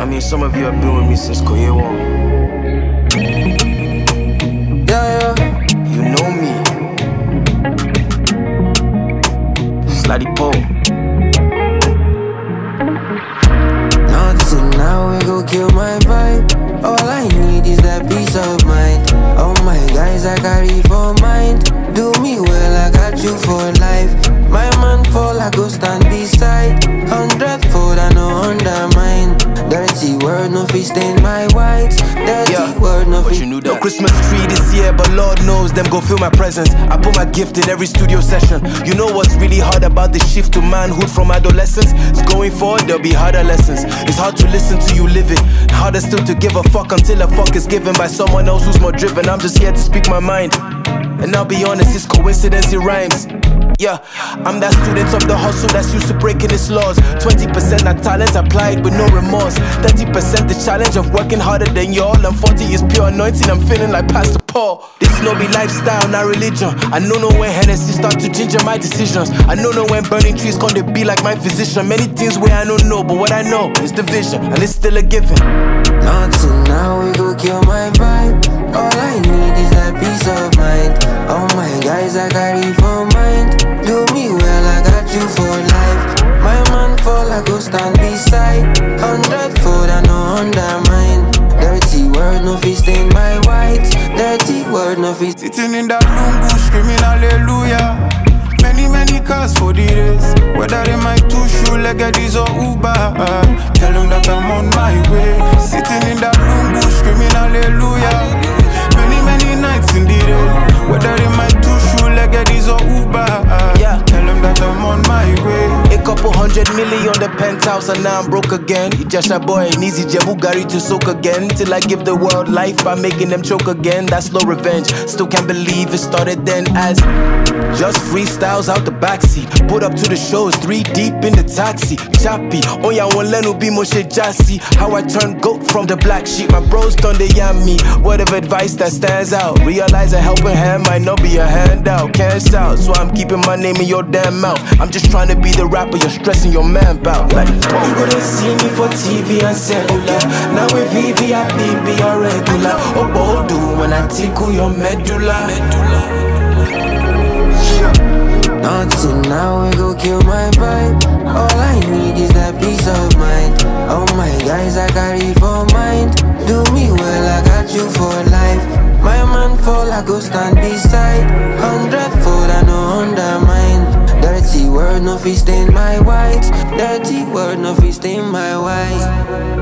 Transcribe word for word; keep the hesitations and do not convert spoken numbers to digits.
I mean, some of you have been with me since Koye one. Yeah, yeah, you know me. Slady Poe. Nothing now, we go kill my vibe. All I need is that peace of mind. All my guys I carry for mind. Do me well, I got you for life. My man fall, I go stand beside. Hundredfold, I no undermine. Dirty word, no fit stain my white. Dirty Yeah, word, no fit. you knew that. No Christmas tree this year, but Lord knows them go feel my presence. I put my gift in every studio session. You know what's really hard about the shift to manhood from adolescence? It's going forward, there'll be harder lessons. It's hard to listen to you live it. Harder still to give a fuck until a fuck is given by someone else who's more driven. I'm just here to speak my mind. And I'll be honest, it's coincidence, it rhymes. Yeah, I'm that student of the hustle that's used to breaking its laws. twenty percent that talent applied with no remorse. thirty percent the challenge of working harder than y'all. And forty is pure anointing, I'm feeling like Pastor Paul. This no be lifestyle, not religion. I know no when Hennessy start to ginger my decisions. I know no when burning trees gonna be like my physician. Many things where I don't know, but what I know is the vision, and it's still a given. Nothing now, we go kill my vibe. All I need is that peace of mind. All my guys I carry for mind. Do me well, I got you for life. My man fall, I go stand beside. Hundredfold, I no undermine. Dirty word, no fit stain my white. Dirty word, no fit. Sitting in that lungu, screaming hallelujah. Many, many cars for the race. Whether they might two shoe leggedies or Uber. Tell them that I'm on my way. Sitting in that lungu, screaming hallelujah. Many, many nights in the rain. Whether they might two shoe leggedies or Uber. Yeah. Tell them that I'm on my way. A couple hundred million on the penthouse and now I'm broke again. Just a boy, an easy Jebugari to soak again. Till I give the world life by making them choke again. That's no revenge. Still can't believe it started then as just freestyles out the backseat. Put up to the shows, three deep in the taxi. Chappy, on ya one leno be moshe jassy. How I turn goat from the black sheep. My bros done they yam me. Word of advice that stands out. Realize a helping hand might not be a handout. Can't shout, so I'm keeping my name in your damn mouth. I'm just trying to be the rapper you're stressing your man about. Like, you gonna see me for T V and cellular. Now with V V I P be a regular. Oh, bold when I tickle your medulla. Nothing now, we go kill my vibe. All I need is that peace of mind. All my guys I carry for mind. Do me well, I got you for life. My man fall, I go stand beside. Hundredfold, I no undermine. Dirty word, no fit stain my white. Dirty word, no fit stain my white.